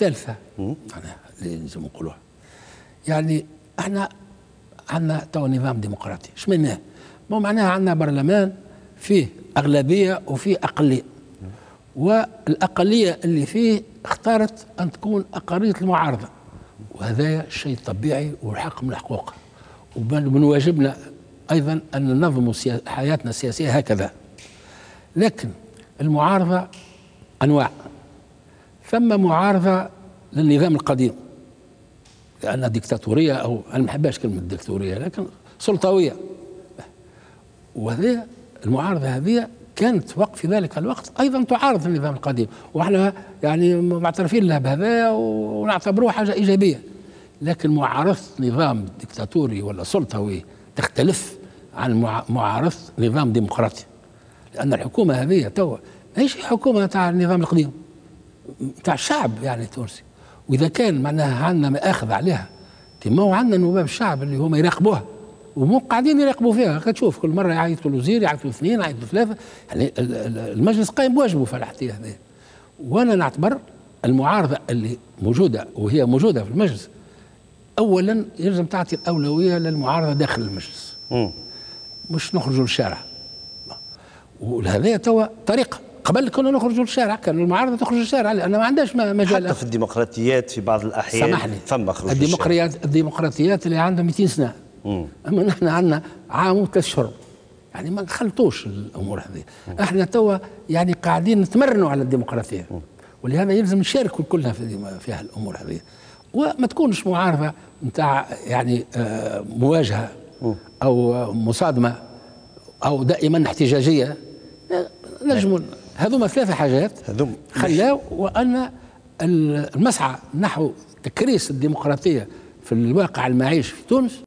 الثالثة معناها اللي لازم نقولوها. يعني احنا عندنا تو نظام ديمقراطي، ايش معناه؟ معناها عندنا برلمان فيه أغلبية وفيه أقلية، والأقلية اللي فيه اختارت أن تكون أقلية المعارضة، وهذا شيء طبيعي والحق من الحقوق، ومن واجبنا أيضا أن ننظم حياتنا السياسية هكذا. لكن المعارضة أنواع، ثم معارضة للنظام القديم لأنها ديكتاتورية، أو أنا ما بحبهاش كلمة ديكتاتورية لكن سلطوية، وهذه المعارضة هذه كانت في ذلك الوقت أيضا تعارض النظام القديم، وإحنا يعني معترفين لها بهذا ونعتبروها حاجة إيجابية. لكن معارضة نظام ديكتاتوري ولا سلطوي تختلف عن معارضة نظام ديمقراطي، لأن الحكومة هذه توا ماهيش حكومة تاع النظام القديم تاع الشعب يعني التونسي، وإذا كان معناها عندنا مآخذ عليها ما هو عندنا نواب الشعب اللي هما يراقبوها ومو قاعدين يراقبوا فيها. كتشوف كل مرة يعيطوا الوزير، يعيطوا اثنين، يعيطوا ثلاثة، يعني المجلس قايم بواجبه في الحكاية هذه. وأنا نعتبر المعارضة اللي موجودة وهي موجودة في المجلس أولا يلزم تعطي الأولوية للمعارضة داخل المجلس، مش نخرجوا للشارع. وهذا توا طريقة، قبل كنا نخرجوا للشارع، كان المعارضة تخرج للشارع لأن ما عندهاش مجال. حتى في الديمقراطيات في بعض الأحيان سامحني، ثم خروج الديمقراطيات اللي عندها 200 سنة، أما نحن عندنا عام و3 أشهر، يعني ما نخلطوش الأمور هذه. احنا توا يعني قاعدين نتمرنوا على الديمقراطية، ولهذا يلزم نشاركوا كلنا في الأمور هذه، وما تكونش معارضة نتاع يعني مواجهة أو مصادمة أو دائما احتجاجية. نجموا هذوما 3 حاجات خلاو وأن المسعى نحو تكريس الديمقراطية في الواقع المعيشي في تونس